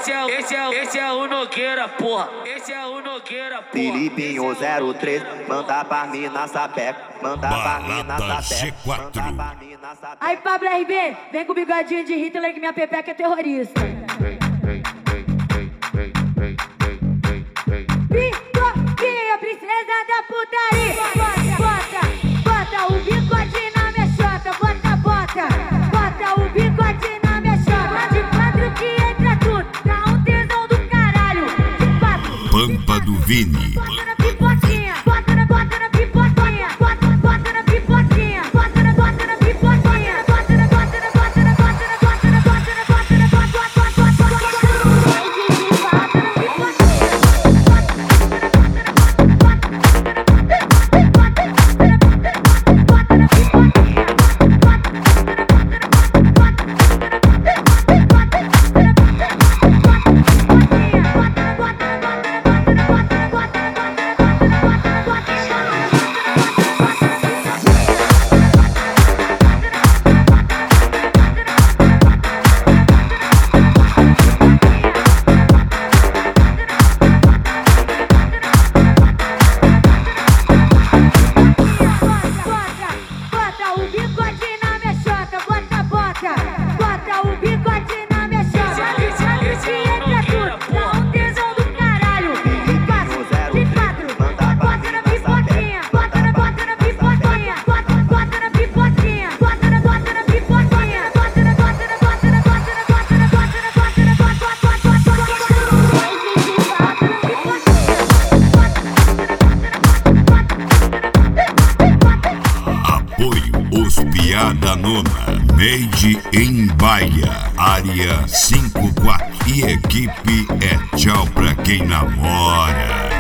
Esse é o Nogueira, porra. Esse é o Nogueira, porra. Filipinho 03, manda pra mim na sapeca. Manda pra mim na Balada sapeca. G4. Aí, Pablo RB, vem com o bigodinho de Hitler que minha pepeca é terrorista. Picoquinha, princesa da putaria. Bota o bigode na minha chota. Bota o bigode na minha chota. De quatro que entra tudo, dá um tesão do caralho. De quatro. Pampa do Vini. Bota na pipoquinha, bota na pipoquinha. Bota na pipoquinha, bota na pipoquinha. Os Piada Nona, Made in Bahia, área 54. E equipe é tchau pra quem namora.